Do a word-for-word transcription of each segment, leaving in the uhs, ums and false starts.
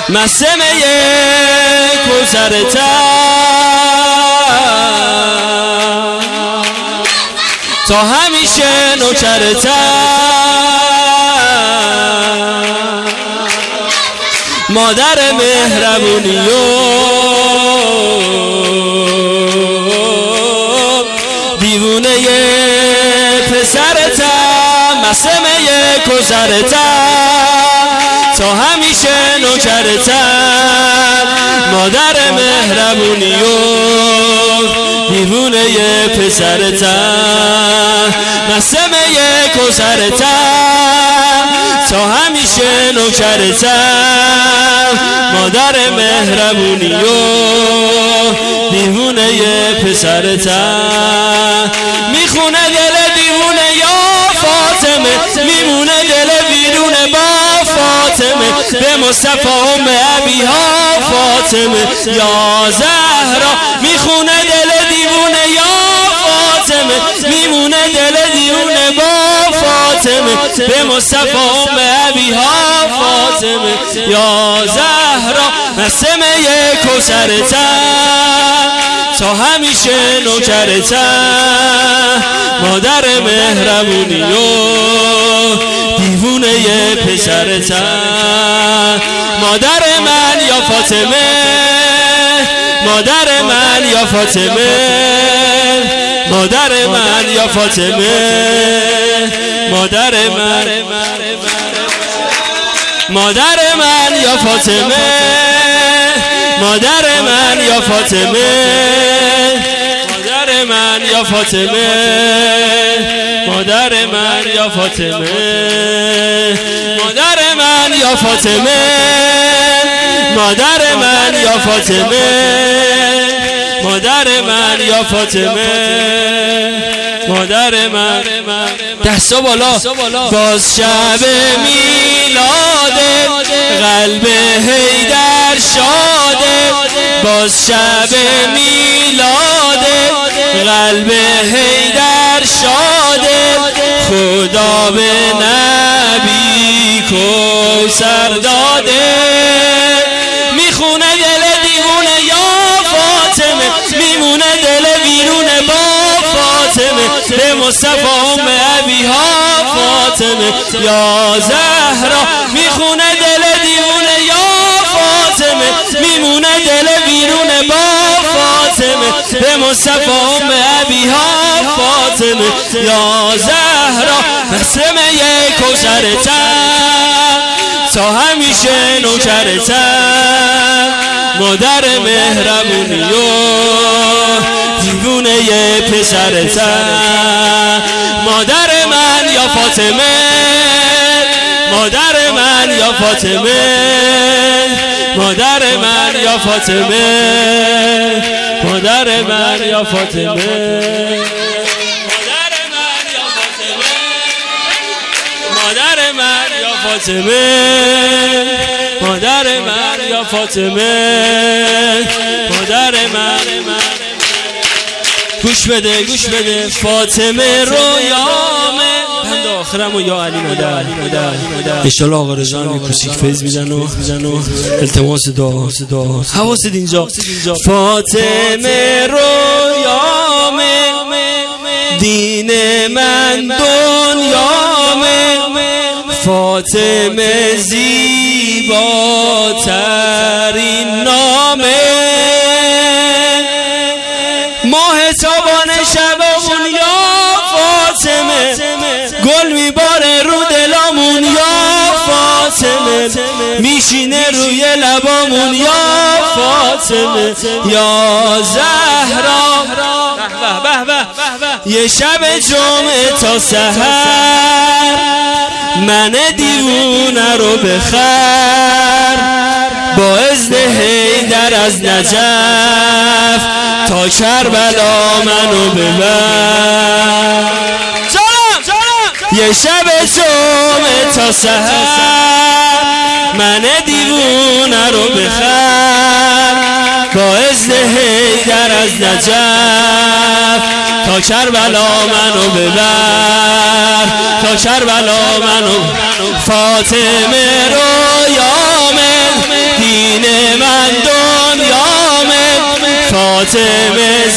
مسم کوثرتم تا همیشه نوکرتم مادر مهربونی و دیوونه پسرتم مسم کوثرتم تا همیشه نوکرتم مادر مهربونی و دیوونه پسرتم مسم کوثرتم تا همیشه نوکرتم مادر مهربونی و دیوونه پسرتم میخونه دل دیوونه یا فاطمه میمونه دل بیرونه با فاطمه به مصطفی ام ابیها فاطمه یا زهرا میخونه دل دیوونه یا فاطمه میمونه دل دیوونه با فاطمه به مصطفی ام ابیها فاطمه یا زهرا مسم کوثرتم تا همیشه نوکرتم مادر مهربونی و دیوونه پسرتم مادر من یا فاطمه مادر من یا فاطمه مادر من یا فاطمه مادر من مادر من یا فاطمه مادر من یا فاطمه مادر من یا فاطمه مادر من یا فاطمه مادر من یا فاطمه مادر من یا فاطمه مادر من یا فاطمه مادر من دست بالا باز شب میلاده قلب حیدر شاده باز شب میلاده قلب حیدر شاده خدا به نبی کوثر داده میخونه دل دیوونه یا فاطمه میمونه دل ویرونه با فاطمه به مصطفی ام ابیها فاطمه یا زهرا میخونه دل دیوونه یا فاطمه میمونه دل ویرونه با فاطمه به مصطفی ام ابیها فاطمه یا زهرا مسم کوثرتم تا همیشه نوکرتم مادر مهربونی و دیوونه پسرتم مادر من یا فاطمه مادر من یا فاطمه مادر من یا فاطمه مادر من یا فاطمه مادر من یا فاطمه مادر من یا فاطمه مادر من گوش بده گوش بده فاطمه رویامه بند آخرم و یا علی مادر انشالله آقا رضا هم کوچیک فیض میزن و التماس دعا حواست اینجا فاطمه رویامه دین من دنیامه فاطمه زیباترین نامه ماه تابان شبمون یا فاطمه گل میباره رو دلامون یا فاطمه میشینه روی لبامون یا فاطمه یا زهرا یه شب جمعه تا سحر من دیوونه رو بخر با اذن حیدر از نجف تا کربلا منو ببر یه شب جمعه تا سحر من دیوونه رو بخر با اذن حیدر از نجف تا کربلا منو ببر تا کربلا منو فاطمه رویامه فاطمه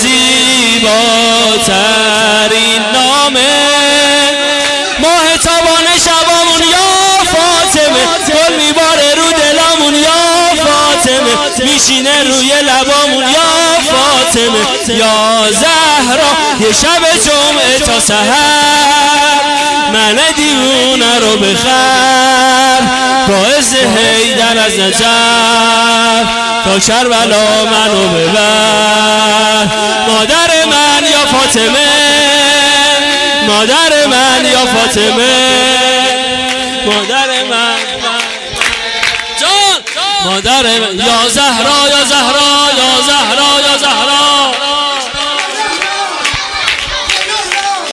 زیباترین نامه، ماه تابان شبامون یا فاطمه، گل میباره رو دلامون یا فاطمه، میشینه روی لبامون یا فاطمه، یا زهرا یه شب جمعه تا سحر من دیوونه رو بخر، باعث حیدر از نجف تا کربلا منو ببر. مادر من یا فاطمه، مادر من یا فاطمه، مادر من جان، مادر من یا زهرا یا زهرا یا زهرا